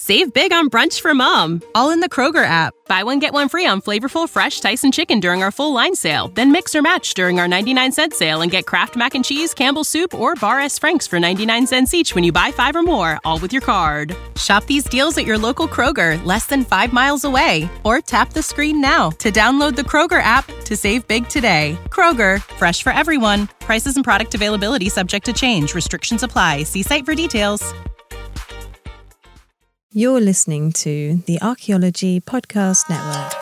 Save big on brunch for mom, all in the Kroger app. Buy one, get one free on flavorful, fresh Tyson chicken during our full line sale. Then mix or match during our 99-cent sale and get Kraft Mac and Cheese, Campbell's Soup, or Bar S. Frank's for 99 cents each when you buy 5 or more, all with your card. Shop these deals at your local Kroger, less than 5 miles away. Or tap the screen now to download the Kroger app to save big today. Kroger, fresh for everyone. Prices and product availability subject to change. Restrictions apply. See site for details. You're listening to the Archaeology Podcast Network.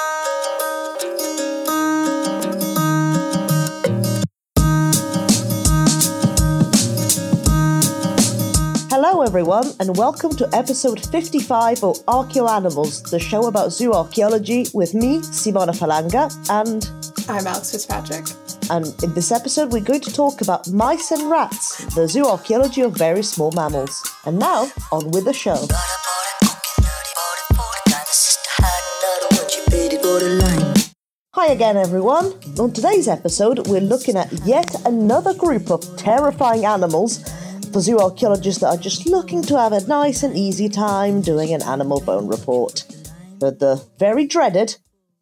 Hello everyone, and welcome to episode 55 of Archaeoanimals, the show about zoo archaeology with me, Simona Falanga, and... I'm Alex Fitzpatrick. And in this episode we're going to talk about mice and rats, the zoo archaeology of very small mammals. And now, on with the show. Hi again everyone. On today's episode we're looking at yet another group of terrifying animals for zoo archaeologists that are just looking to have a nice and easy time doing an animal bone report. But the very dreaded,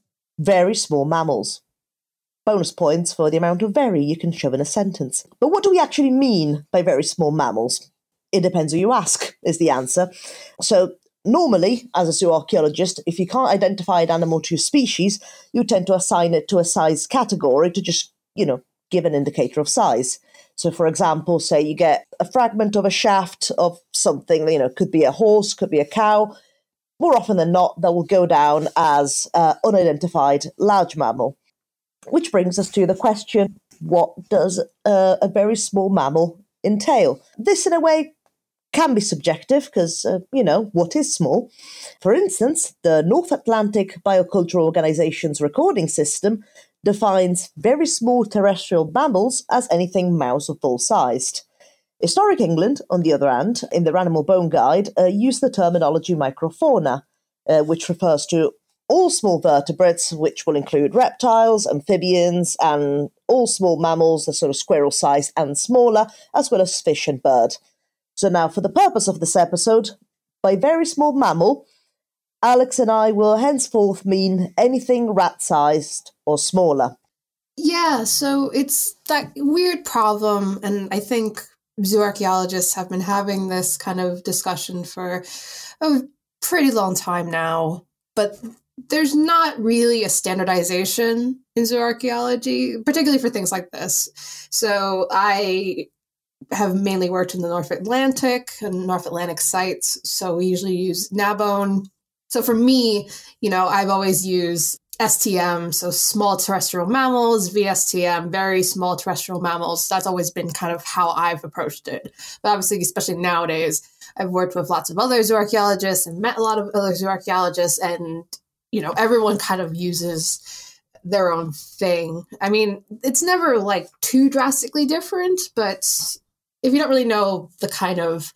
very small mammals. Bonus points for the amount of very you can shove in a sentence. But what do we actually mean by very small mammals? It depends who you ask, is the answer. So normally, as a zoo archaeologist, if you can't identify an animal to species, you tend to assign it to a size category to just, give an indicator of size. So, for example, say you get a fragment of a shaft of something, could be a horse, could be a cow. More often than not, that will go down as unidentified large mammal. Which brings us to the question, what does a very small mammal entail? This, in a way, can be subjective because, what is small? For instance, the North Atlantic Biocultural Organization's recording system defines very small terrestrial mammals as anything mouse or bull-sized. Historic England, on the other hand, in their Animal Bone Guide, used the terminology microfauna, which refers to all small vertebrates, which will include reptiles, amphibians, and all small mammals, the sort of squirrel size and smaller, as well as fish and bird. So now, for the purpose of this episode, by very small mammal, Alex and I will henceforth mean anything rat-sized or smaller. Yeah, so it's that weird problem, and I think zoo archaeologists have been having this kind of discussion for a pretty long time now, but there's not really a standardization in zoo archaeology, particularly for things like this. So I have mainly worked in the North Atlantic and North Atlantic sites, so we usually use NABONE. So for me, I've always used STM, so small terrestrial mammals, VSTM, very small terrestrial mammals. That's always been kind of how I've approached it. But obviously, especially nowadays, I've worked with lots of other zoo archaeologists and met a lot of other zoo archaeologists, and everyone kind of uses their own thing. I mean, it's never like too drastically different, but if you don't really know the kind of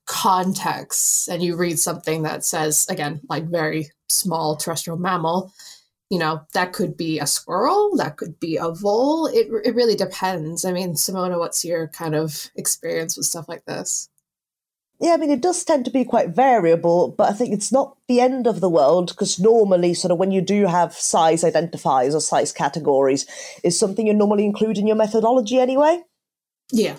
context and you read something that says, again, like very small terrestrial mammal, that could be a squirrel, that could be a vole. It really depends. I mean, Simona, what's your kind of experience with stuff like this? Yeah, I mean, it does tend to be quite variable, but I think it's not the end of the world because normally sort of when you do have size identifiers or size categories, is something you normally include in your methodology anyway. Yeah.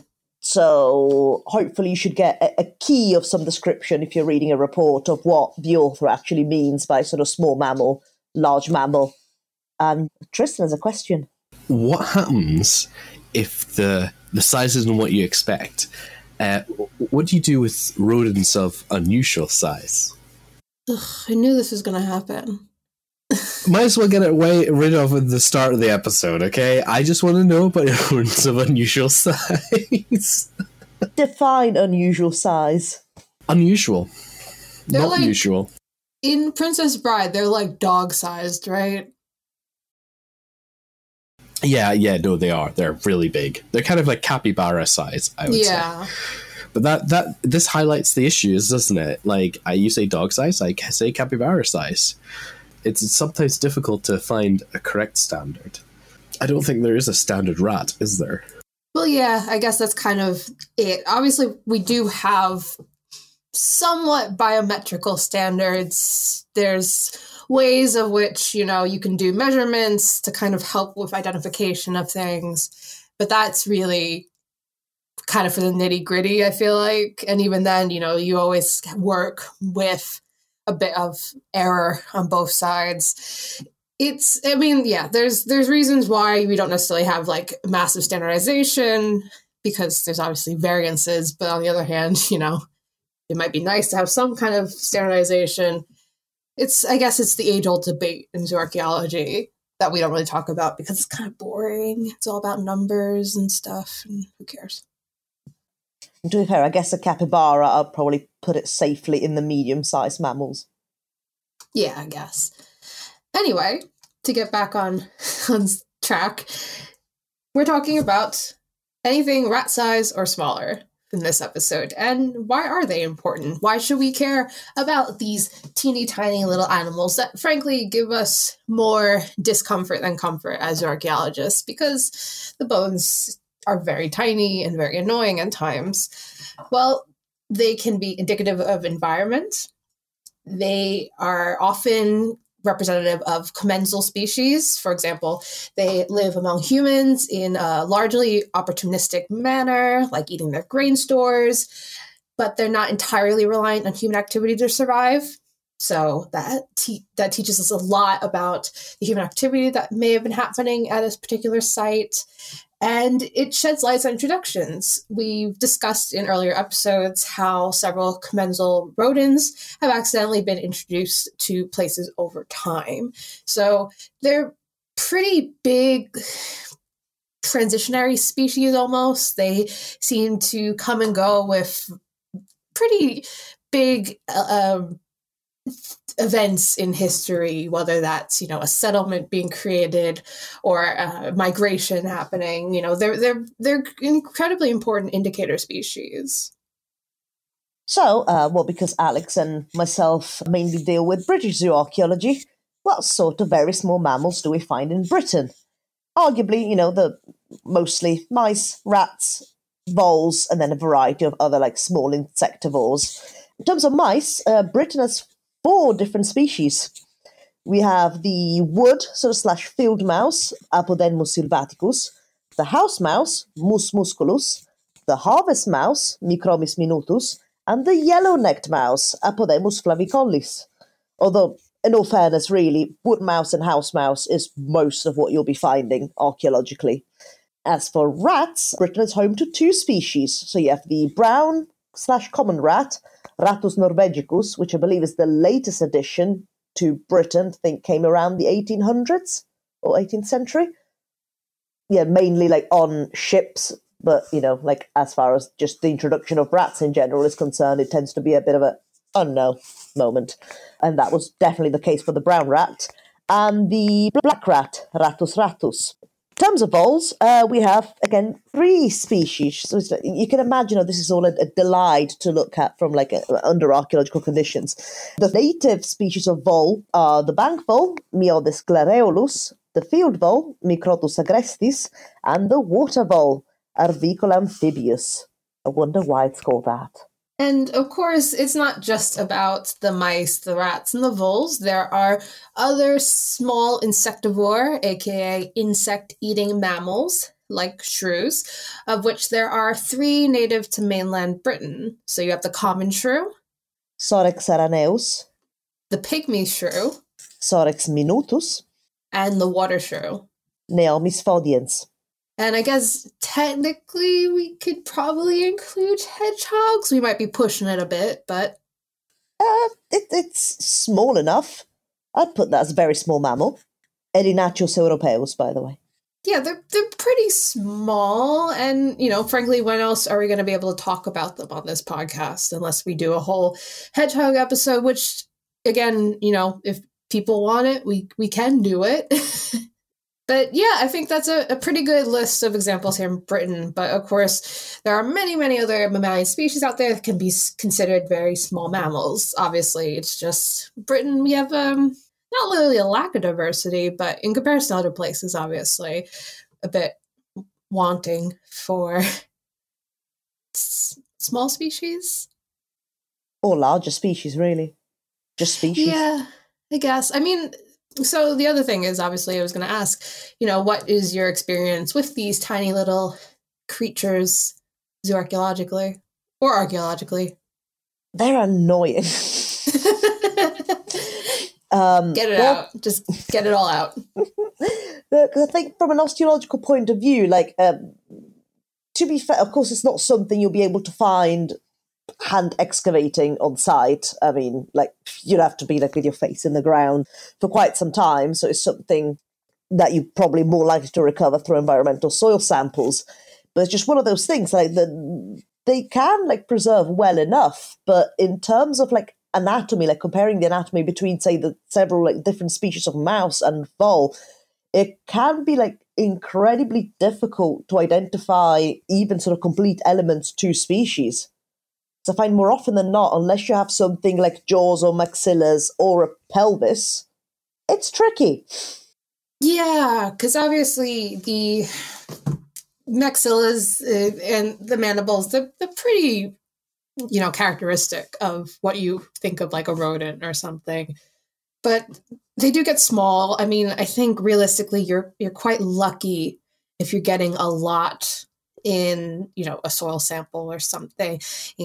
So hopefully you should get a key of some description if you're reading a report of what the author actually means by sort of small mammal, large mammal. And Tristan has a question. What happens if the size isn't what you expect? What do you do with rodents of unusual size? Ugh, I knew this was going to happen. Might as well get it rid of at the start of the episode, okay? I just want to know about rodents of unusual size. Define unusual size. Unusual. They're not like, usual. In Princess Bride, they're like dog-sized, right? Yeah, no, they are. They're really big. They're kind of like capybara size, I would say. But this highlights the issues, doesn't it? Like, you say dog size, I say capybara size. It's sometimes difficult to find a correct standard. I don't think there is a standard rat, is there? Well, yeah, I guess that's kind of it. Obviously, we do have somewhat biometrical standards. There's ways of which, you can do measurements to kind of help with identification of things. But that's really kind of for the nitty gritty, I feel like. And even then, you always work with a bit of error on both sides. There's reasons why we don't necessarily have like massive standardization, because there's obviously variances. But on the other hand, it might be nice to have some kind of standardization. I guess it's the age-old debate in zooarchaeology that we don't really talk about because it's kind of boring. It's all about numbers and stuff, and who cares? To be fair, I guess a capybara, I'll probably put it safely in the medium-sized mammals. Yeah, I guess. Anyway, to get back on track, we're talking about anything rat size or smaller in this episode. And why are they important? Why should we care about these teeny tiny little animals that frankly give us more discomfort than comfort as archaeologists? Because the bones are very tiny and very annoying at times. Well, they can be indicative of environment. They are often representative of commensal species. For example, they live among humans in a largely opportunistic manner, like eating their grain stores, but they're not entirely reliant on human activity to survive. So that teaches us a lot about the human activity that may have been happening at a particular site. And it sheds light on introductions. We've discussed in earlier episodes how several commensal rodents have accidentally been introduced to places over time. So they're pretty big transitionary species almost. They seem to come and go with pretty big events in history, whether that's, a settlement being created or migration happening. They're incredibly important indicator species. So, because Alex and myself mainly deal with British zooarchaeology, what sort of very small mammals do we find in Britain? Arguably, the mostly mice, rats, voles, and then a variety of other small insectivores. In terms of mice, Britain has 4 different species. We have the wood / field mouse, Apodemus sylvaticus, the house mouse, Mus musculus, the harvest mouse, Micromis minutus, and the yellow-necked mouse, Apodemus flavicollis. Although, in all fairness, really, wood mouse and house mouse is most of what you'll be finding archaeologically. As for rats, Britain is home to 2 species. So you have the brown / common rat, Rattus norvegicus, which I believe is the latest addition to Britain, I think came around the 1800s or 18th century. Yeah, mainly on ships, but, as far as just the introduction of rats in general is concerned, it tends to be a bit of a unknown moment. And that was definitely the case for the brown rat. And the black rat, Rattus rattus. In terms of voles, we have, again, 3 species. So you can imagine this is all a delight to look at from under archaeological conditions. The native species of vole are the bank vole, Miodus glareolus, the field vole, Microtus agrestis, and the water vole, Arvicola amphibius. I wonder why it's called that. And of course, it's not just about the mice, the rats, and the voles. There are other small insectivore, aka insect-eating mammals, like shrews, of which there are 3 native to mainland Britain. So you have the common shrew, Sorex araneus, the pygmy shrew, Sorex minutus, and the water shrew, Neomis fodiens. And I guess technically we could probably include hedgehogs. We might be pushing it a bit, but... It's small enough. I'd put that as a very small mammal. Erinaceus europaeus, by the way. Yeah, they're pretty small, and, frankly, when else are we going to be able to talk about them on this podcast unless we do a whole hedgehog episode, which, again, if people want it, we can do it. But yeah, I think that's a pretty good list of examples here in Britain. But of course, there are many, many other mammalian species out there that can be considered very small mammals. Obviously, it's just Britain, we have not literally a lack of diversity, but in comparison to other places, obviously, a bit wanting for small species. Or larger species, really. Just species. Yeah, I guess. I mean, so the other thing is, obviously, I was going to ask, what is your experience with these tiny little creatures zooarchaeologically or archaeologically? They're annoying. Get it out. Just get it all out. I think from an osteological point of view, to be fair, of course, it's not something you'll be able to find hand excavating on site. I mean, you'd have to be with your face in the ground for quite some time. So it's something that you're probably more likely to recover through environmental soil samples. But it's just one of those things, they can preserve well enough, but in terms of anatomy, comparing the anatomy between, say, the several different species of mouse and vole, it can be incredibly difficult to identify even sort of complete elements to species. So I find more often than not, unless you have something like jaws or maxillas or a pelvis, it's tricky. Yeah, because obviously the maxillas and the mandibles, they're pretty, characteristic of what you think of like a rodent or something. But they do get small. I mean, I think realistically, you're quite lucky if you're getting a lot in, a soil sample or something.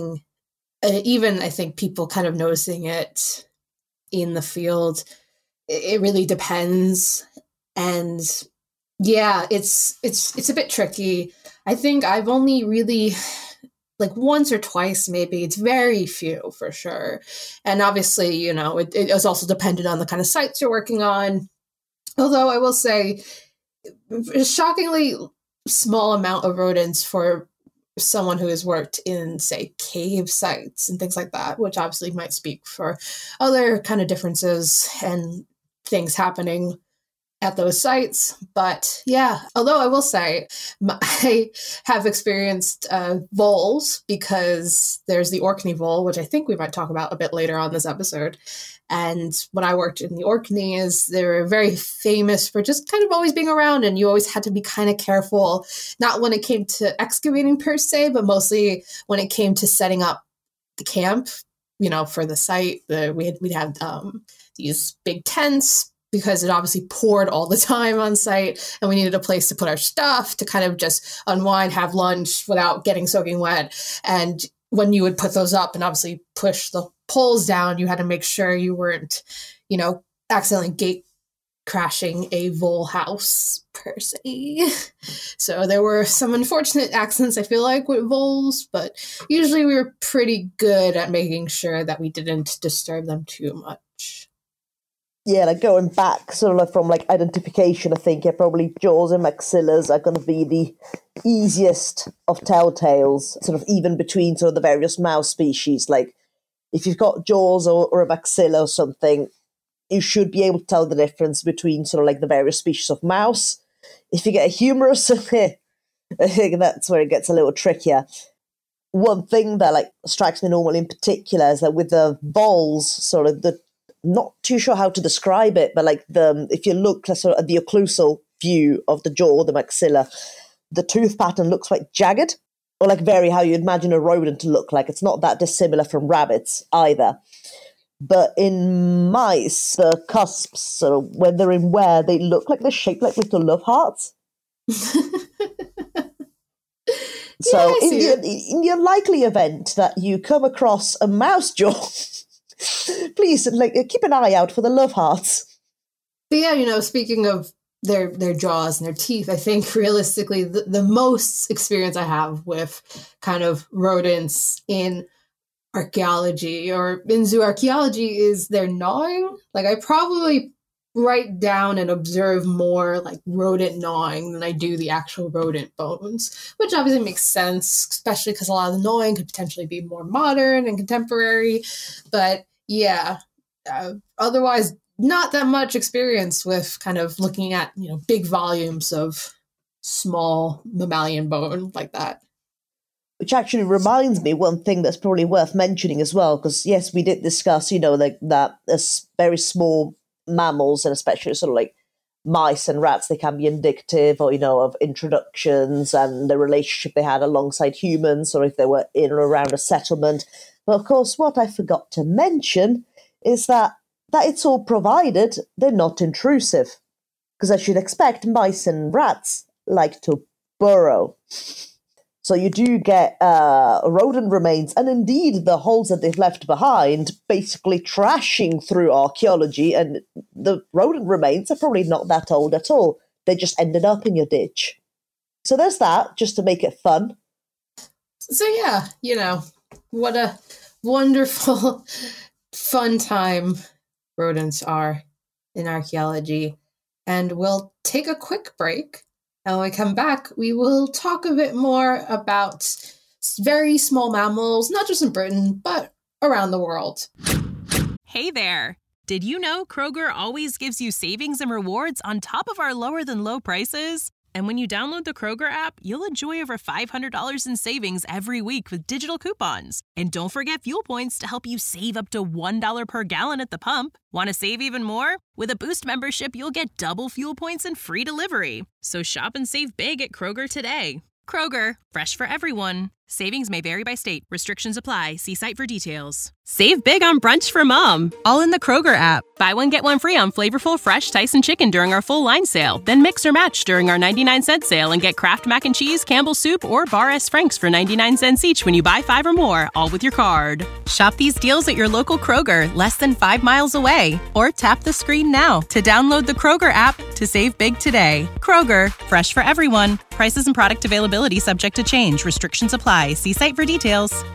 Even I think people kind of noticing it in the field, it really depends. And yeah, it's a bit tricky. I think I've only really once or twice, maybe. It's very few for sure. And obviously, it is also dependent on the kind of sites you're working on. Although I will say, a shockingly small amount of rodents for someone who has worked in, say, cave sites and things like that, which obviously might speak for other kind of differences and things happening at those sites. But yeah, although I will say I have experienced voles, because there's the Orkney vole, which I think we might talk about a bit later on this episode. And when I worked in the Orkneys, they were very famous for just kind of always being around, and you always had to be kind of careful, not when it came to excavating per se, but mostly when it came to setting up the camp, for the site. We'd have these big tents, because it obviously poured all the time on site, and we needed a place to put our stuff to kind of just unwind, have lunch without getting soaking wet. And when you would put those up and obviously push the poles down, you had to make sure you weren't, accidentally gate crashing a vole house per se. So there were some unfortunate accidents, I feel like, with voles, but usually we were pretty good at making sure that we didn't disturb them too much. Yeah, going back sort of from identification, I think probably jaws and maxillas are going to be the easiest of telltales, sort of even between sort of the various mouse species. If you've got jaws or a maxilla or something, you should be able to tell the difference between sort of the various species of mouse. If you get a humerus, I think that's where it gets a little trickier. One thing that strikes me normally in particular is that with the voles, sort of not too sure how to describe it, but if you look sort of at the occlusal view of the jaw, the maxilla, the tooth pattern looks quite jagged, or very how you'd imagine a rodent to look like. It's not that dissimilar from rabbits either. But in mice, the cusps, sort of when they're in wear, they look like they're shaped like little love hearts. So in the unlikely event that you come across a mouse jaw, please keep an eye out for the love hearts. But yeah, speaking of their jaws and their teeth, I think realistically the most experience I have with kind of rodents in archaeology or in zooarchaeology is their gnawing. I probably write down and observe more rodent gnawing than I do the actual rodent bones, which obviously makes sense, especially because a lot of the gnawing could potentially be more modern and contemporary. But yeah, otherwise not that much experience with kind of looking at, big volumes of small mammalian bone like that. Which actually reminds me, one thing that's probably worth mentioning as well, because yes, we did discuss, that very small mammals, and especially sort of mice and rats, they can be indicative of introductions and the relationship they had alongside humans, or if they were in or around a settlement. But of course, what I forgot to mention is that it's all provided they're not intrusive. Because as you'd expect, mice and rats like to burrow. So you do get rodent remains, and indeed the holes that they've left behind, basically trashing through archaeology, and the rodent remains are probably not that old at all. They just ended up in your ditch. So there's that, just to make it fun. So yeah, what a wonderful, fun time rodents are in archaeology. And we'll take a quick break. And when we come back, we will talk a bit more about very small mammals, not just in Britain, but around the world. Hey there. Did you know Kroger always gives you savings and rewards on top of our lower than low prices? And when you download the Kroger app, you'll enjoy over $500 in savings every week with digital coupons. And don't forget fuel points to help you save up to $1 per gallon at the pump. Want to save even more? With a Boost membership, you'll get double fuel points and free delivery. So shop and save big at Kroger today. Kroger, fresh for everyone. Savings may vary by state. Restrictions apply. See site for details. Save big on brunch for mom, all in the Kroger app. Buy one, get one free on flavorful fresh Tyson chicken during our full line sale. Then mix or match during our 99-cent sale and get Kraft Mac and Cheese, Campbell's Soup, or Bar S. Frank's for 99 cents each when you buy 5 or more, all with your card. Shop these deals at your local Kroger, less than 5 miles away. Or tap the screen now to download the Kroger app to save big today. Kroger, fresh for everyone. Prices and product availability subject to change. Restrictions apply. See site for details.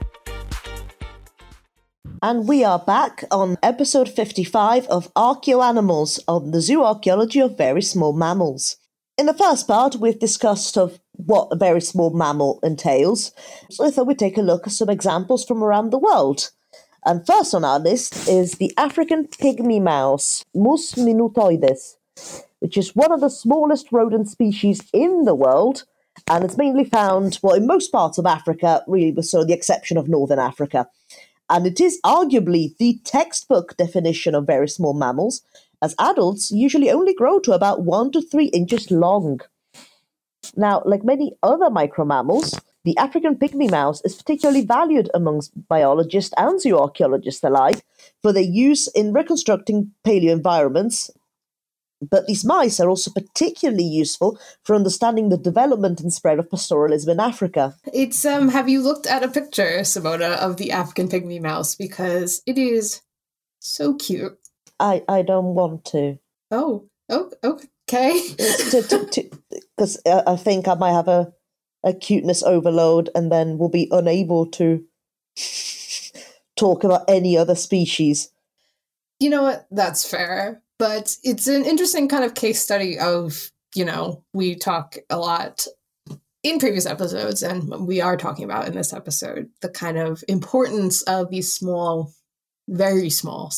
And we are back on episode 55 of Archaeoanimals, on the zooarchaeology of very small mammals. In the first part, we've discussed of what a very small mammal entails, so I thought we'd take a look at some examples from around the world. And first on our list is the African pygmy mouse, Mus minutoides, which is one of the smallest rodent species in the world, and it's mainly found, in most parts of Africa, really with sort of the exception of Northern Africa. And it is arguably the textbook definition of very small mammals, as adults usually only grow to about 1 to 3 inches long. Now, like many other micromammals, the African pygmy mouse is particularly valued amongst biologists and zooarchaeologists alike for their use in reconstructing paleoenvironments. But these mice are also particularly useful for understanding the development and spread of pastoralism in Africa. It's have you looked at a picture, Simona, of the African pygmy mouse? Because it is so cute. I don't want to. Oh, okay. Because I think I might have a cuteness overload and then will be unable to talk about any other species. You know what? That's fair. But it's an interesting kind of case study of, we talk a lot in previous episodes, and we are talking about in this episode, the kind of importance of these very small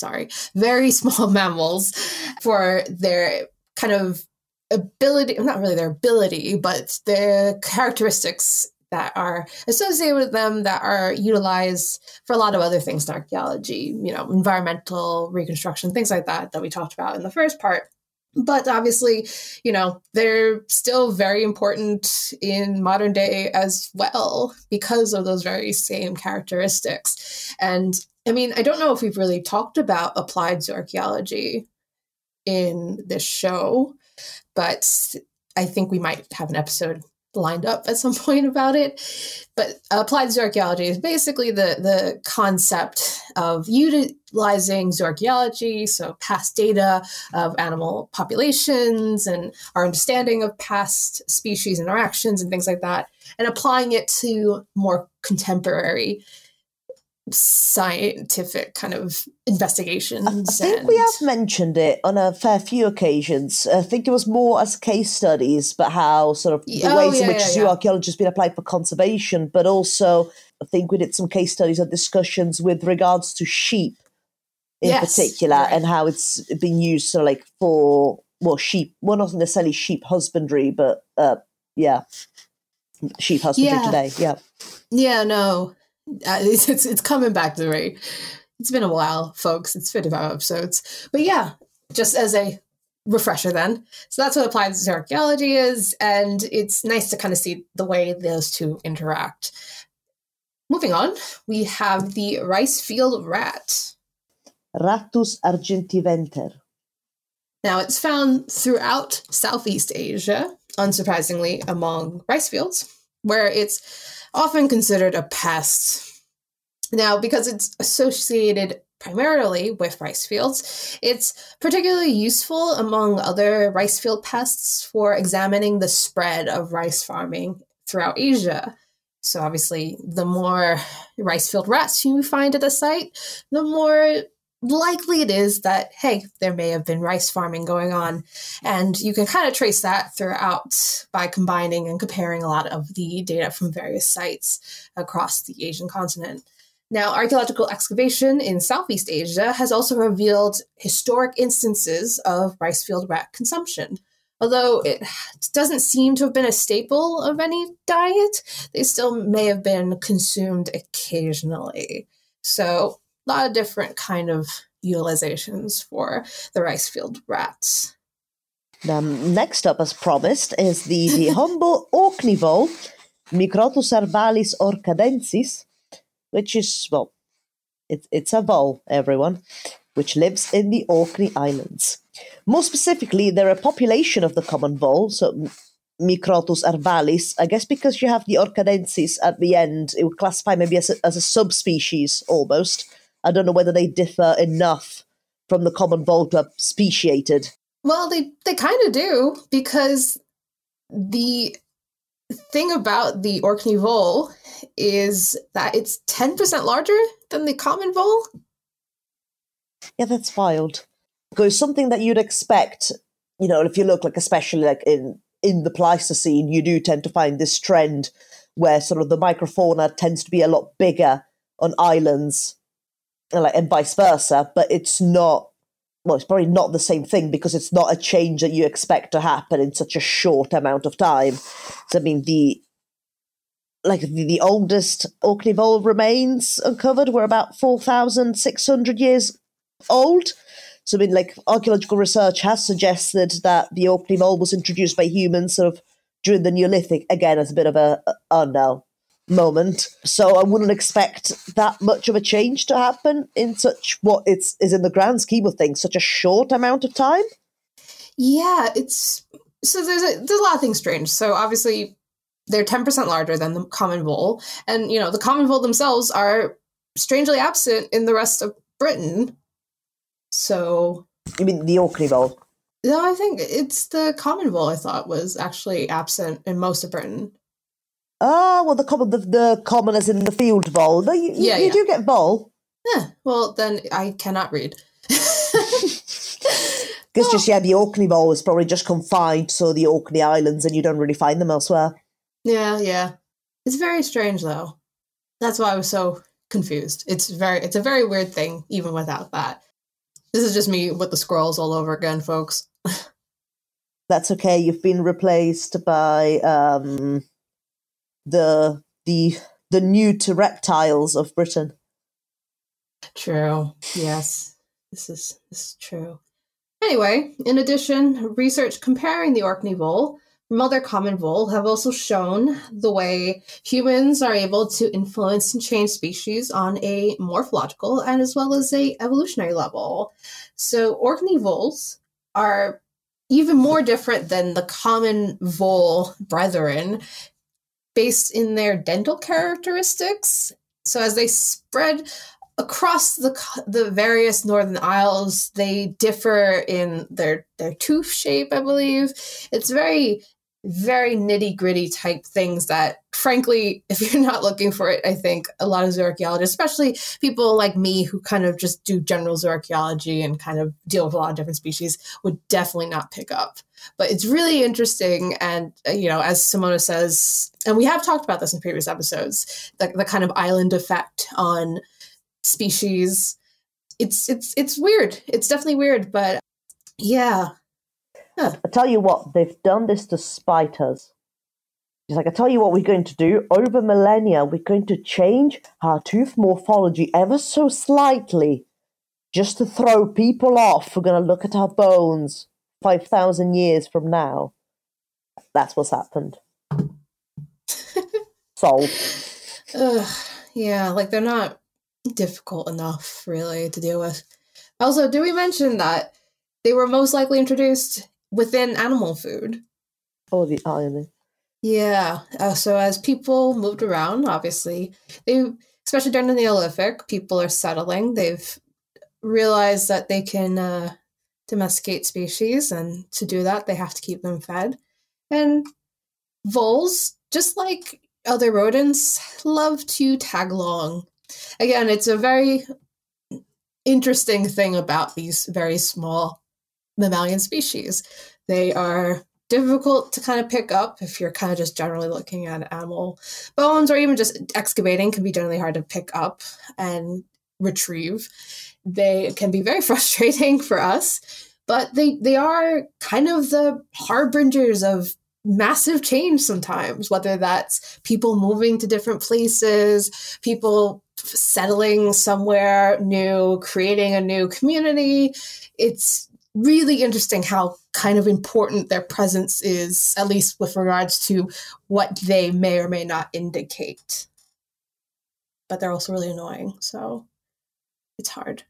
mammals for their kind of ability, not really their ability, but their characteristics that are associated with them that are utilized for a lot of other things in archaeology, environmental reconstruction, things like that we talked about in the first part. But obviously, they're still very important in modern day as well because of those very same characteristics. And I mean, I don't know if we've really talked about applied zooarchaeology in this show, but I think we might have an episode lined up at some point about it. But applied zooarchaeology is basically the concept of utilizing zooarchaeology, so past data of animal populations and our understanding of past species interactions and things like that, and applying it to more contemporary scientific kind of investigations. I think we have mentioned it on a fair few occasions. I think it was more as case studies, but how sort of the ways in which zooarchaeology has been applied for conservation, but also I think we did some case studies or discussions with regards to sheep in particular, right, and how it's been used for sheep, not necessarily sheep husbandry, but sheep husbandry today. Yeah, no. It's coming back to me. It's been a while, folks. It's 55 episodes. But yeah, just as a refresher then. So that's what applied zooarchaeology is, and it's nice to kind of see the way those two interact. moving on, we have the rice field rat. Rattus argentiventer. Now, it's found throughout Southeast Asia, unsurprisingly among rice fields, where it's often considered a pest. Now, because it's associated primarily with rice fields, it's particularly useful among other rice field pests for examining the spread of rice farming throughout Asia. So obviously, the more rice field rats you find at a site, the more likely it is that, hey, there may have been rice farming going on. And you can kind of trace that throughout by combining and comparing a lot of the data from various sites across the Asian continent. Now, archaeological excavation in Southeast Asia has also revealed historic instances of rice field rat consumption. Although it doesn't seem to have been a staple of any diet, they still may have been consumed occasionally. So a lot of different kind of utilizations for the rice field rats. Next up, as promised, is the humble Orkney vole, Microtus arvalis orcadensis, which is, well, it's a vole, everyone, which lives in the Orkney Islands. More specifically, they're a population of the common vole, so Microtus arvalis. I guess because you have the orcadensis at the end, it would classify maybe as a subspecies, almost. I don't know whether they differ enough from the common vole to have speciated. Well, they kind of do, because the thing about the Orkney vole is that it's 10% larger than the common vole. Yeah, that's wild. Because something that you'd expect, you know, if you look like, especially like in the Pleistocene, you do tend to find this trend where sort of the microfauna tends to be a lot bigger on islands, and vice versa, but it's not, well, it's probably not the same thing because it's not a change that you expect to happen in such a short amount of time. So, I mean, the oldest Orkney vole remains uncovered were about 4,600 years old. So, I mean, like, archaeological research has suggested that the Orkney vole was introduced by humans sort of during the Neolithic, again, as a bit of a no moment. So I wouldn't expect that much of a change to happen in such what is in the grand scheme of things, such a short amount of time. Yeah, there's a lot of things strange. So obviously they're 10% larger than the common vole, and you know the common vole themselves are strangely absent in the rest of Britain. So you mean the Orkney vole? No, I think it's the common vole. I thought was actually absent in most of Britain. Oh, well, the common as in the field vole. No, you do get vole. Yeah, well, then I cannot read. Because the Orkney vole is probably just confined to the Orkney Islands and you don't really find them elsewhere. Yeah. It's very strange, though. That's why I was so confused. It's a very weird thing, even without that. This is just me with the scrolls all over again, folks. That's okay. You've been replaced by the new to reptiles of Britain. True. Yes. This is true. Anyway, in addition, research comparing the Orkney vole from other common vole have also shown the way humans are able to influence and change species on a morphological and as well as a evolutionary level. So Orkney voles are even more different than the common vole brethren, based in their dental characteristics. So as they spread across the various northern isles, they differ in their tooth shape, I believe. It's very, very nitty-gritty type things that, frankly, if you're not looking for it, I think a lot of zooarchaeologists, especially people like me who kind of just do general zooarchaeology and kind of deal with a lot of different species, would definitely not pick up. But it's really interesting, and as Simona says, and we have talked about this in previous episodes, the kind of island effect on species. It's weird. It's definitely weird, but yeah. Huh. I tell you what, they've done this to spite us. It's like, I tell you what we're going to do. Over millennia, we're going to change our tooth morphology ever so slightly, just to throw people off. We're going to look at our bones 5,000 years from now. That's what's happened. Solved. Yeah, like they're not difficult enough, really, to deal with. Also, did we mention that they were most likely introduced within animal food? Oh, the irony. Yeah. So as people moved around, obviously, especially during the Neolithic, people are settling. They've realized that they can domesticate species, and to do that, they have to keep them fed. And voles, just like other rodents, love to tag along. Again, it's a very interesting thing about these very small mammalian species. They are difficult to kind of pick up if you're kind of just generally looking at animal bones, or even just excavating can be generally hard to pick up and retrieve. They can be very frustrating for us, but they are kind of the harbingers of massive change sometimes, whether that's people moving to different places, people settling somewhere new, creating a new community. It's really interesting how kind of important their presence is, at least with regards to what they may or may not indicate. But they're also really annoying, so it's hard.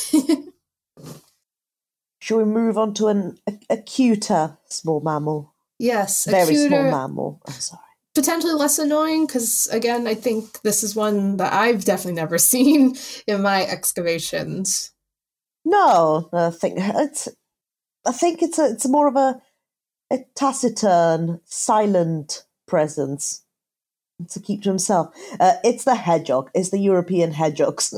Should we move on to a cuter small mammal? Yes, very small mammal. I'm sorry. Potentially less annoying, because again, I think this is one that I've definitely never seen in my excavations. No, I think it's more of a taciturn, silent presence to keep to himself. It's the hedgehog. It's the European hedgehogs,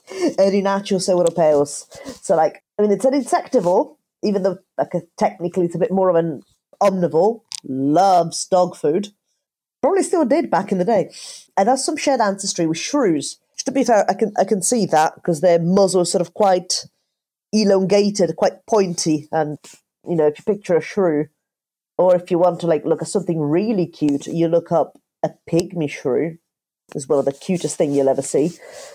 Erinaceus europaeus. So, it's an insectivore, even though technically it's a bit more of an omnivore. Loves dog food. Probably still did back in the day, and has some shared ancestry with shrews. To be fair, I can see that because their muzzle is sort of quite elongated, quite pointy, and if you picture a shrew, or if you want to look at something really cute, you look up a pygmy shrew. Is one of the cutest thing you'll ever see.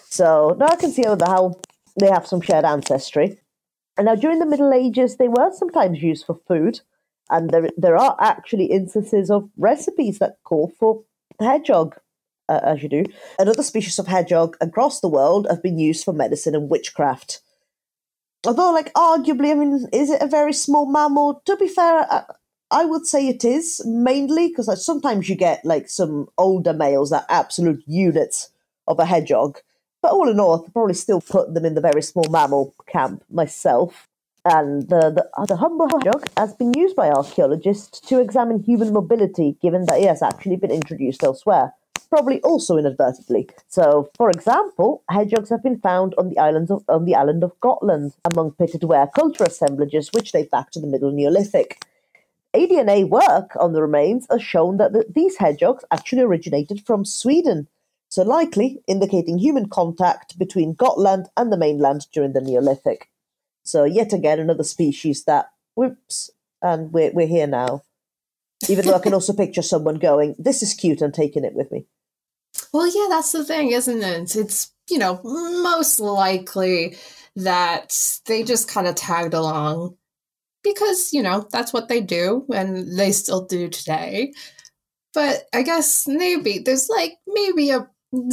So now I can see how they have some shared ancestry. And now during the Middle Ages, they were sometimes used for food. And there are actually instances of recipes that call for hedgehog, as you do. And other species of hedgehog across the world have been used for medicine and witchcraft. Although, arguably, is it a very small mammal? To be fair, I would say it is, mainly because sometimes you get, some older males that are absolute units of a hedgehog. But all in all, I'd probably still put them in the very small mammal camp myself. And the humble hedgehog has been used by archaeologists to examine human mobility, given that it has actually been introduced elsewhere, probably also inadvertently. So, for example, hedgehogs have been found on the island of Gotland among pitted ware culture assemblages, which date back to the Middle Neolithic. ADNA work on the remains has shown that these hedgehogs actually originated from Sweden, so likely indicating human contact between Gotland and the mainland during the Neolithic. So yet again, another species that, whoops, and we're here now. Even though I can also picture someone going, this is cute, and taking it with me. Well, yeah, that's the thing, isn't it? It's, most likely that they just kind of tagged along because, that's what they do, and they still do today. But I guess maybe there's maybe a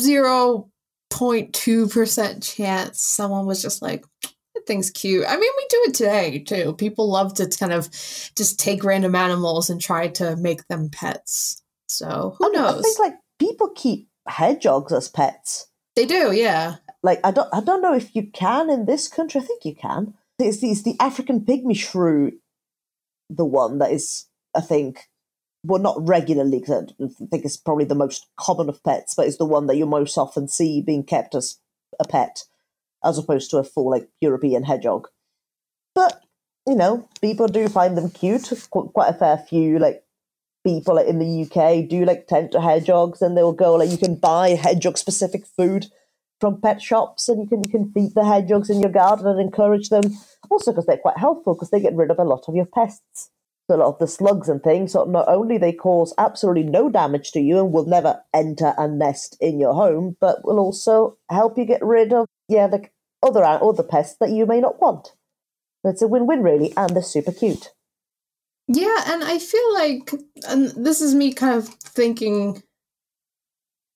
0.2% chance someone was just like, that thing's cute. I mean, we do it today, too. People love to kind of just take random animals and try to make them pets. So, who knows? I think, people keep hedgehogs as pets. They do, yeah. I don't know if you can in this country. I think you can. It's the African pygmy shrew, the one that is, I think, well, not regularly, because I think it's probably the most common of pets, but it's the one that you most often see being kept as a pet, as opposed to a full, European hedgehog. But, people do find them cute. Quite a fair few, people in the UK do, tend to hedgehogs, and they'll go, you can buy hedgehog-specific food from pet shops, and you can feed the hedgehogs in your garden and encourage them. Also because they're quite helpful, because they get rid of a lot of your pests. So a lot of the slugs and things, so not only they cause absolutely no damage to you and will never enter and nest in your home, but will also help you get rid of, other pests that you may not want. It's a win-win, really, and they're super cute. Yeah, and I feel and this is me kind of thinking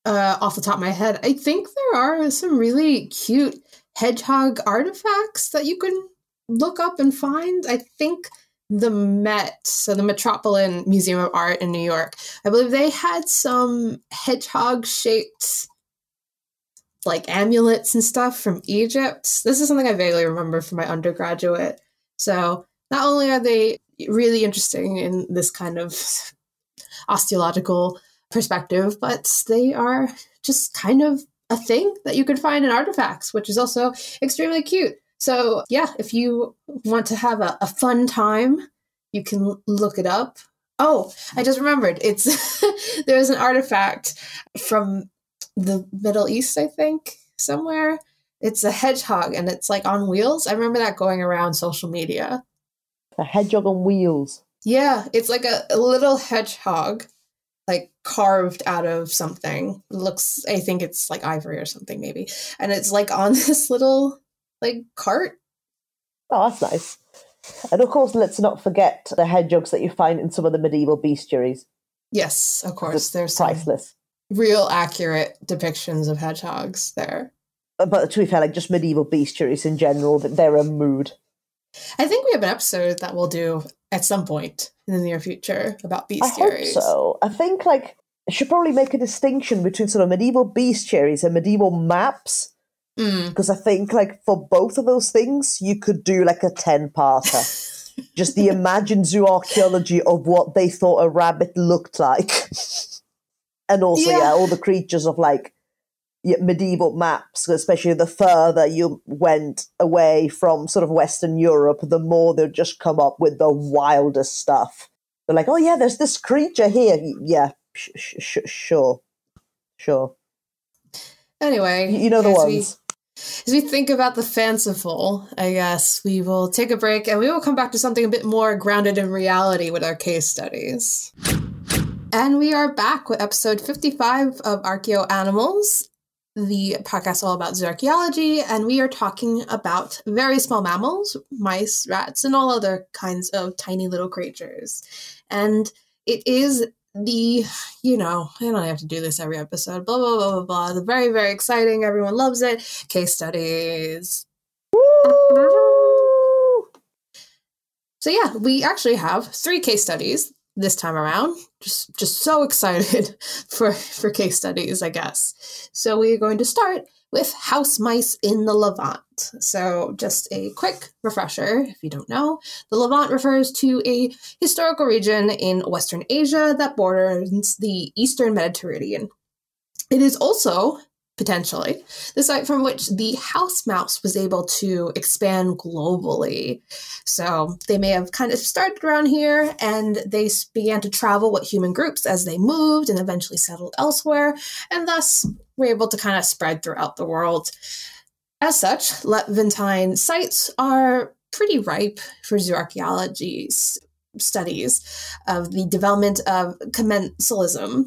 off the top of my head. I think there are some really cute hedgehog artifacts that you can look up and find. I think the Met, so the Metropolitan Museum of Art in New York, I believe they had some hedgehog-shaped like amulets and stuff from Egypt. This is something I vaguely remember from my undergraduate. So not only are they really interesting in this kind of osteological perspective, but they are just kind of a thing that you can find in artifacts, which is also extremely cute. So yeah, if you want to have a fun time, you can look it up. Oh, I just remembered. It's there's an artifact from the Middle East, I think, somewhere. It's a hedgehog and it's like on wheels. I remember that going around social media. A hedgehog on wheels. Yeah, it's like a little hedgehog, like carved out of something. It looks, I think it's like ivory or something maybe. And it's like on this little like cart. Oh, that's nice. And of course, let's not forget the hedgehogs that you find in some of the medieval bestiaries. Yes, of course. There's priceless. Real accurate depictions of hedgehogs there. But to be fair, like just medieval bestiaries in general, they're a mood. I think we have an episode that we'll do at some point in the near future about bestiaries. I hope so. I think like I should probably make a distinction between sort of medieval bestiaries and medieval maps. Because I think like for both of those things, you could do like a 10-parter. Just the imagined zoo archaeology of what they thought a rabbit looked like. And also, all the creatures of like medieval maps, especially the further you went away from sort of Western Europe, the more they'll just come up with the wildest stuff. They're like, oh yeah, there's this creature here. Yeah, sure. Anyway. You know the ones. As we think about the fanciful, I guess, we will take a break and we will come back to something a bit more grounded in reality with our case studies. And we are back with episode 55 of Archaeo Animals, the podcast all about zooarchaeology, and we are talking about very small mammals, mice, rats, and all other kinds of tiny little creatures. And it is the, I don't have to do this every episode, blah, blah, blah, blah, blah, the very, very exciting, everyone loves it, case studies. Woo! So yeah, we actually have 3 case studies this time around. Just so excited for case studies, I guess. So we're going to start with house mice in the Levant. So just a quick refresher, if you don't know, the Levant refers to a historical region in Western Asia that borders the Eastern Mediterranean. It is also potentially the site from which the house mouse was able to expand globally. So they may have kind of started around here and they began to travel with human groups as they moved and eventually settled elsewhere, and thus were able to kind of spread throughout the world. As such, Levantine sites are pretty ripe for zooarchaeology studies of the development of commensalism,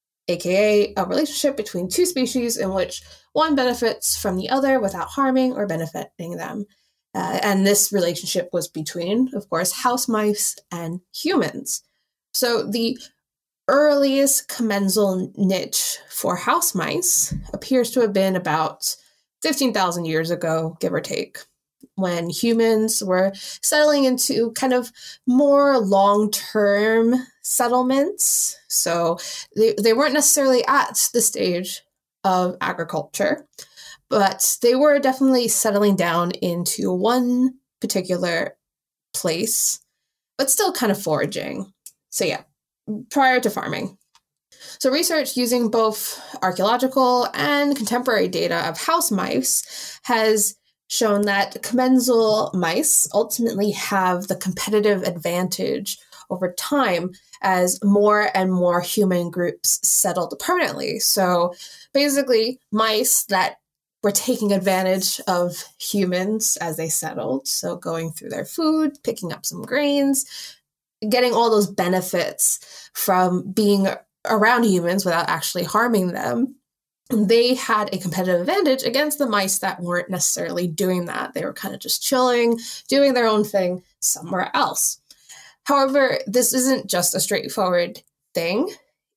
aka a relationship between 2 species in which one benefits from the other without harming or benefiting them. And this relationship was between, of course, house mice and humans. So the earliest commensal niche for house mice appears to have been about 15,000 years ago, give or take, when humans were settling into kind of more long-term settlements. So they weren't necessarily at the stage of agriculture, but they were definitely settling down into one particular place, but still kind of foraging. So yeah, prior to farming. So research using both archaeological and contemporary data of house mice has shown that commensal mice ultimately have the competitive advantage over time as more and more human groups settled permanently. So basically, mice that were taking advantage of humans as they settled, so going through their food, picking up some grains, getting all those benefits from being around humans without actually harming them, they had a competitive advantage against the mice that weren't necessarily doing that. They were kind of just chilling, doing their own thing somewhere else. However, this isn't just a straightforward thing.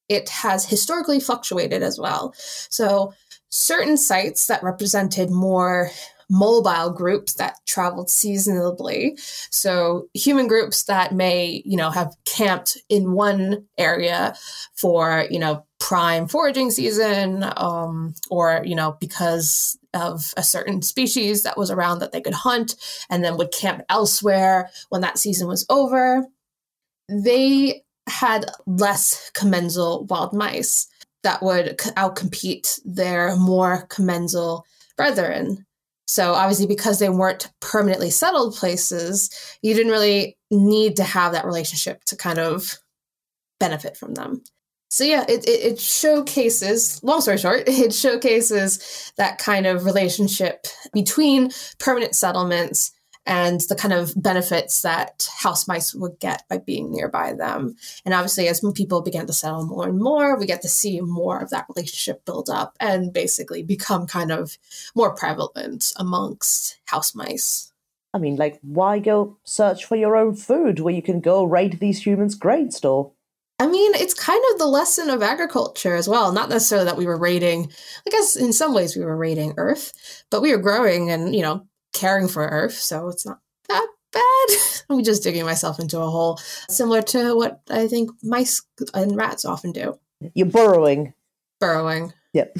it has historically fluctuated as well. So certain sites that represented more mobile groups that traveled seasonably. So human groups that may, have camped in one area for, prime foraging season, or, because of a certain species that was around that they could hunt and then would camp elsewhere when that season was over. They had less commensal wild mice that would outcompete their more commensal brethren. So obviously, because they weren't permanently settled places, you didn't really need to have that relationship to kind of benefit from them. So yeah, it showcases, long story short, it showcases that kind of relationship between permanent settlements and the kind of benefits that house mice would get by being nearby them. And obviously, as people began to settle more and more, we get to see more of that relationship build up and basically become kind of more prevalent amongst house mice. I mean, why go search for your own food where you can go raid these humans' grain store? I mean, it's kind of the lesson of agriculture as well. Not necessarily that we were raiding, I guess in some ways we were raiding Earth, but we were growing and, caring for Earth, so it's not that bad. I'm just digging myself into a hole, similar to what I think mice and rats often do. You're burrowing. Yep.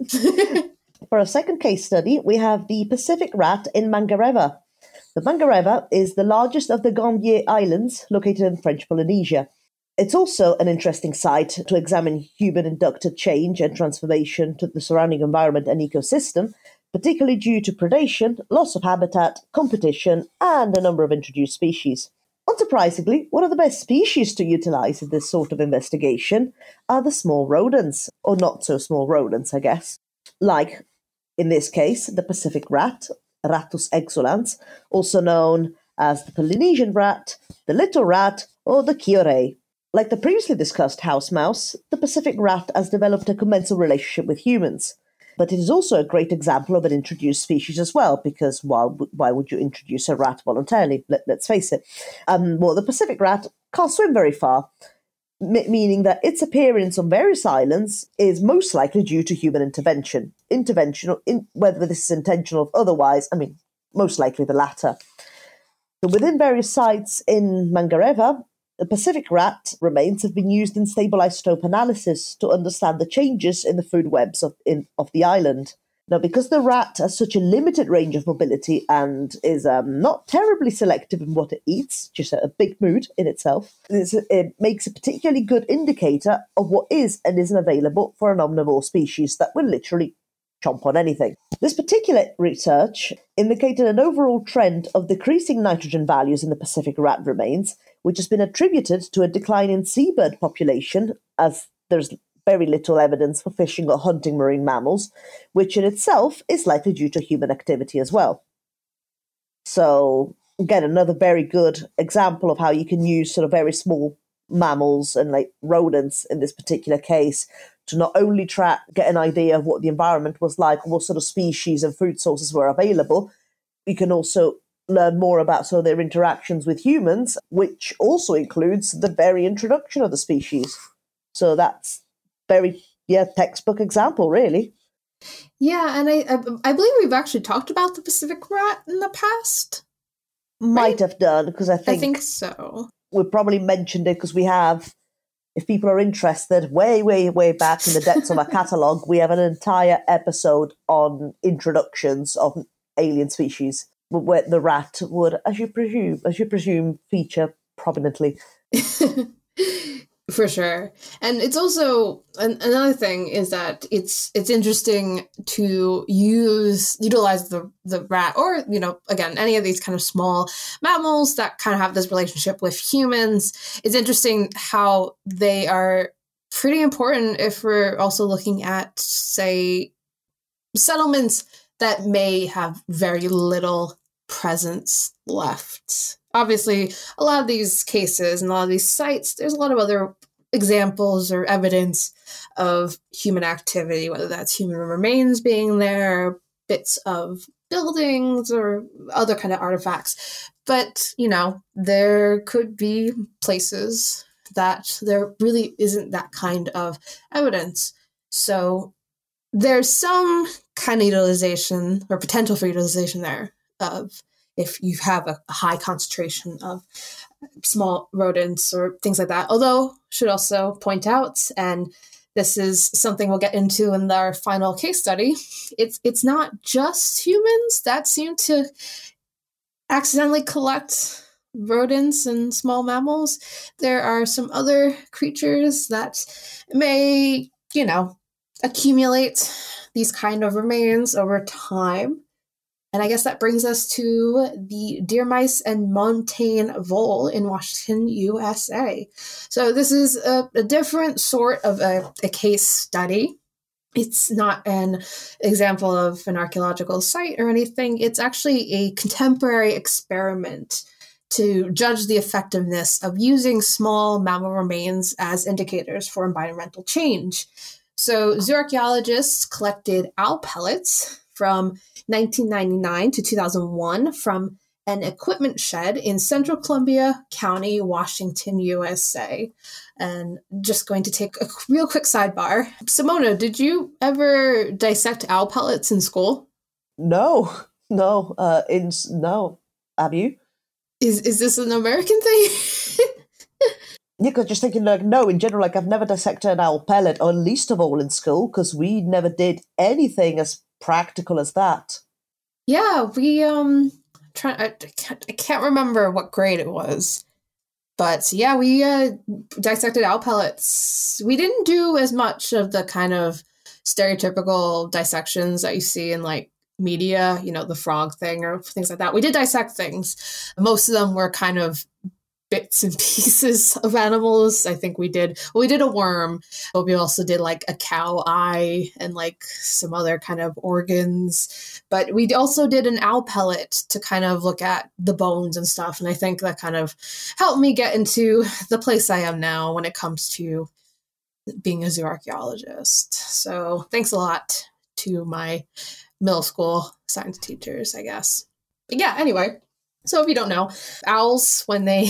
For a second case study, we have the Pacific rat in Mangareva. The Mangareva is the largest of the Gambier Islands, located in French Polynesia. It's also an interesting site to examine human-induced change and transformation to the surrounding environment and ecosystem, particularly due to predation, loss of habitat, competition, and a number of introduced species. Unsurprisingly, one of the best species to utilize in this sort of investigation are the small rodents, or not so small rodents, I guess. Like, in this case, the Pacific rat, Rattus exulans, also known as the Polynesian rat, the little rat, or the Kiore. Like the previously discussed house mouse, the Pacific rat has developed a commensal relationship with humans. But it is also a great example of an introduced species as well, because why would you introduce a rat voluntarily? Let's face it. The Pacific rat can't swim very far, meaning that its appearance on various islands is most likely due to human intervention. Whether this is intentional or otherwise, most likely the latter. So within various sites in Mangareva, the Pacific rat remains have been used in stable isotope analysis to understand the changes in the food webs of the island. Now, because the rat has such a limited range of mobility and is not terribly selective in what it eats, just a big mood in itself, it makes a particularly good indicator of what is and isn't available for an omnivore species that will literally chomp on anything. This particular research indicated an overall trend of decreasing nitrogen values in the Pacific rat remains, which has been attributed to a decline in seabird population, as there's very little evidence for fishing or hunting marine mammals, which in itself is likely due to human activity as well. So, again, another very good example of how you can use sort of very small mammals and rodents in this particular case to not only get an idea of what the environment was like, what sort of species and food sources were available, you can also learn more about sort of their interactions with humans, which also includes the very introduction of the species. So that's very, textbook example, really. Yeah, and I believe we've actually talked about the Pacific rat in the past. Might have done, because I think so. We probably mentioned it because we have, if people are interested, way, way, way back in the depths of our catalogue, we have an entire episode on introductions of alien species, where the rat would, as you presume, feature prominently. For sure. And it's also, another thing is that it's interesting to utilize the rat, or, again, any of these kind of small mammals that kind of have this relationship with humans. It's interesting how they are pretty important if we're also looking at, say, settlements that may have very little presence left. Obviously, a lot of these cases and a lot of these sites, there's a lot of other examples or evidence of human activity, whether that's human remains being there, bits of buildings, or other kind of artifacts. But, there could be places that there really isn't that kind of evidence. So there's some kind of utilization or potential for utilization there of if you have a high concentration of small rodents or things like that. Although, should also point out, and this is something we'll get into in our final case study, it's not just humans that seem to accidentally collect rodents and small mammals. There are some other creatures that may, accumulate these kind of remains over time. And I guess that brings us to the deer mice and montane vole in Washington, USA. So this is a different sort of a case study. It's not an example of an archaeological site or anything. It's actually a contemporary experiment to judge the effectiveness of using small mammal remains as indicators for environmental change. So zooarchaeologists collected owl pellets from 1999 to 2001 from an equipment shed in Central Columbia County, Washington, USA. And just going to take a real quick sidebar. Simona, did you ever dissect owl pellets in school? No. Have you? Is this an American thing? Yeah, because just thinking, no, in general, I've never dissected an owl pellet, or least of all in school, because we never did anything as practical as that. Yeah, we, I can't remember what grade it was, but yeah, we dissected owl pellets. We didn't do as much of the kind of stereotypical dissections that you see in media, the frog thing or things like that. We did dissect things. Most of them were kind of bits and pieces of animals. I think we did a worm, but we also did a cow eye and some other kind of organs. But we also did an owl pellet to kind of look at the bones and stuff. And I think that kind of helped me get into the place I am now when it comes to being a zooarchaeologist. So thanks a lot to my middle school science teachers, I guess. But yeah, anyway. So if you don't know, owls, when they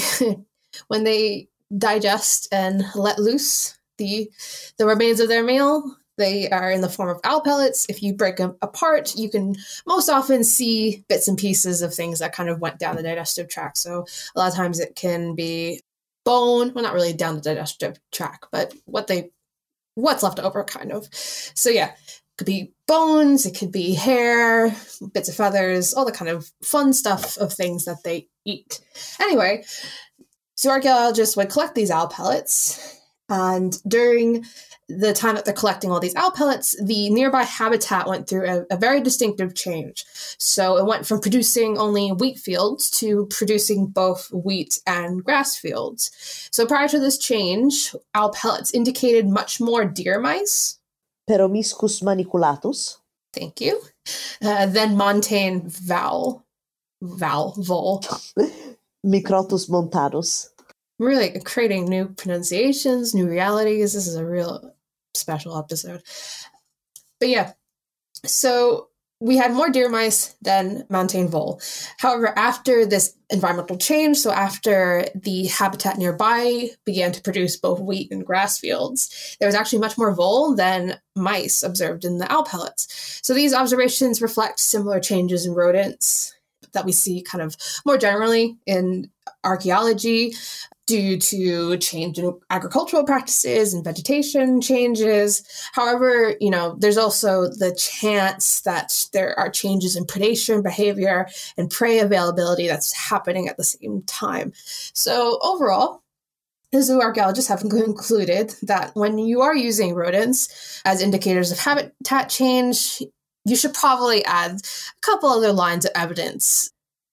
digest and let loose the remains of their meal, they are in the form of owl pellets. If you break them apart, you can most often see bits and pieces of things that kind of went down the digestive tract. So a lot of times it can be bone, well, not really down the digestive tract, but what's left over, kind of. So yeah. Could be bones, it could be hair, bits of feathers, all the kind of fun stuff of things that they eat. Anyway, zooarchaeologists would collect these owl pellets, and during the time that they're collecting all these owl pellets, the nearby habitat went through a very distinctive change. So it went from producing only wheat fields to producing both wheat and grass fields. So prior to this change, owl pellets indicated much more deer mice, Peromyscus maniculatus. Thank you. Then montane vole. Microtus montanus. I'm really creating new pronunciations, new realities. This is a real special episode. But yeah, so we had more deer mice than montane vole. However, after this environmental change, so after the habitat nearby began to produce both wheat and grass fields, there was actually much more vole than mice observed in the owl pellets. So these observations reflect similar changes in rodents that we see kind of more generally in archaeology, due to change in agricultural practices and vegetation changes. However, there's also the chance that there are changes in predation behavior and prey availability that's happening at the same time. So overall, the zooarchaeologists have concluded that when you are using rodents as indicators of habitat change, you should probably add a couple other lines of evidence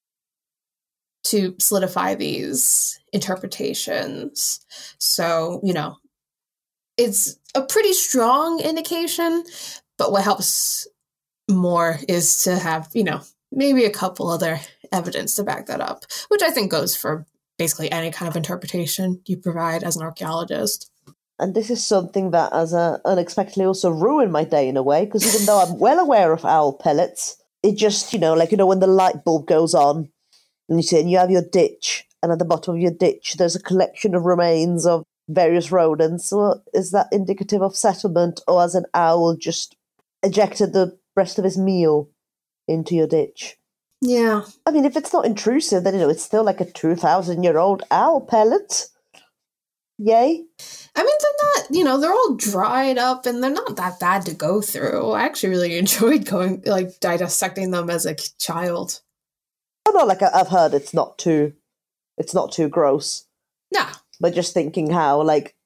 to solidify these interpretations. So, it's a pretty strong indication, but what helps more is to have, maybe a couple other evidence to back that up, which I think goes for basically any kind of interpretation you provide as an archaeologist. And this is something that has unexpectedly also ruined my day in a way, because even though I'm well aware of owl pellets, it just, when the light bulb goes on, and you have your ditch, and at the bottom of your ditch, there's a collection of remains of various rodents, or is that indicative of settlement, or has an owl just ejected the rest of his meal into your ditch? Yeah. I mean, if it's not intrusive, then, it's still like a 2,000-year-old owl pellet. Yay. I mean, they're not, they're all dried up and they're not that bad to go through. I actually really enjoyed dissecting them as a child. Oh, no, I've heard it's not too gross. Nah. But just thinking how,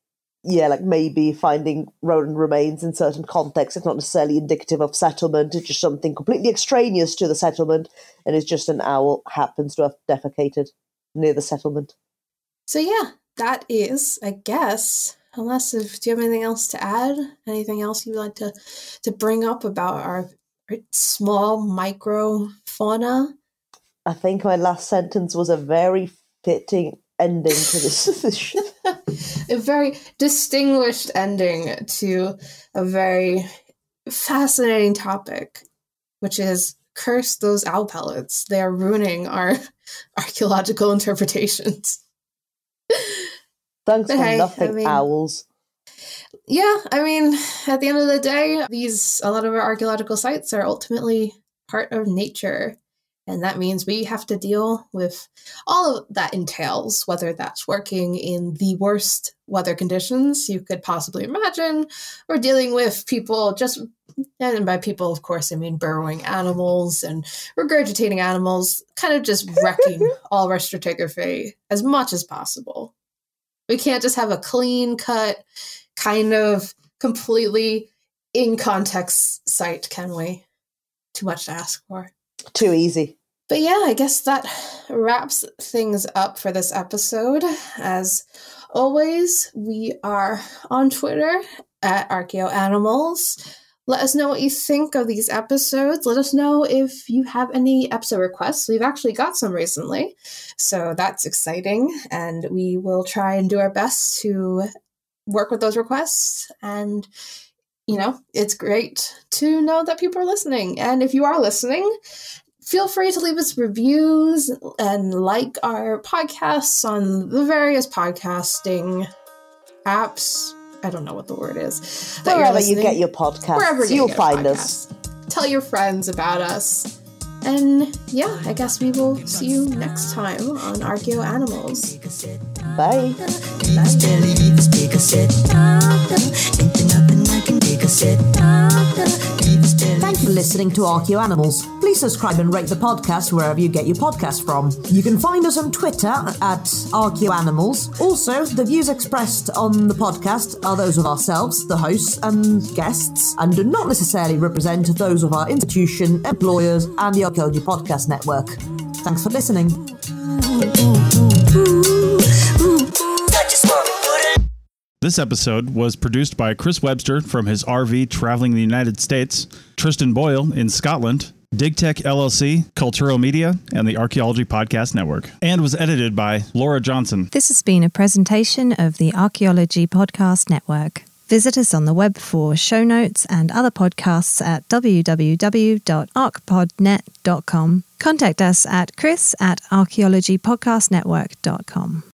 maybe finding rodent remains in certain contexts, it's not necessarily indicative of settlement. It's just something completely extraneous to the settlement, and it's just an owl happens to have defecated near the settlement. So yeah, that is, I guess, do you have anything else to add? Anything else you'd like to bring up about our small micro fauna? I think my last sentence was a very fitting ending to this. A very distinguished ending to a very fascinating topic, which is curse those owl pellets. They are ruining our archaeological interpretations. Thanks for nothing, owls. Yeah, I mean, at the end of the day, a lot of our archaeological sites are ultimately part of nature. And that means we have to deal with all of that entails, whether that's working in the worst weather conditions you could possibly imagine, or dealing with people and by people, of course, I mean burrowing animals and regurgitating animals, kind of just wrecking all of our stratigraphy as much as possible. We can't just have a clean-cut, kind of completely in-context site, can we? Too much to ask for. Too easy. But yeah, I guess that wraps things up for this episode. As always, we are on Twitter at ArchaeoAnimals. Let us know what you think of these episodes. Let us know if you have any episode requests. We've actually got some recently, so that's exciting. And we will try and do our best to work with those requests. And, it's great to know that people are listening. And if you are listening, feel free to leave us reviews and like our podcasts on the various podcasting apps. I don't know what the word is. Wherever you get your podcasts, you'll find us. Tell your friends about us. And yeah, I guess we will see you next time on ArchaeoAnimals. Bye. Thank you for listening to ArchaeoAnimals. Please subscribe and rate the podcast wherever you get your podcasts from. You can find us on Twitter at ArchaeoAnimals. Also, the views expressed on the podcast are those of ourselves, the hosts and guests, and do not necessarily represent those of our institution, employers, and the Archaeology Podcast Network. Thanks for listening. This episode was produced by Chris Webster from his RV traveling the United States, Tristan Boyle in Scotland, DigTech LLC, Culturo Media, and the Archaeology Podcast Network, and was edited by Laura Johnson. This has been a presentation of the Archaeology Podcast Network. Visit us on the web for show notes and other podcasts at www.archpodnet.com. Contact us at chris@archaeologypodcastnetwork.com.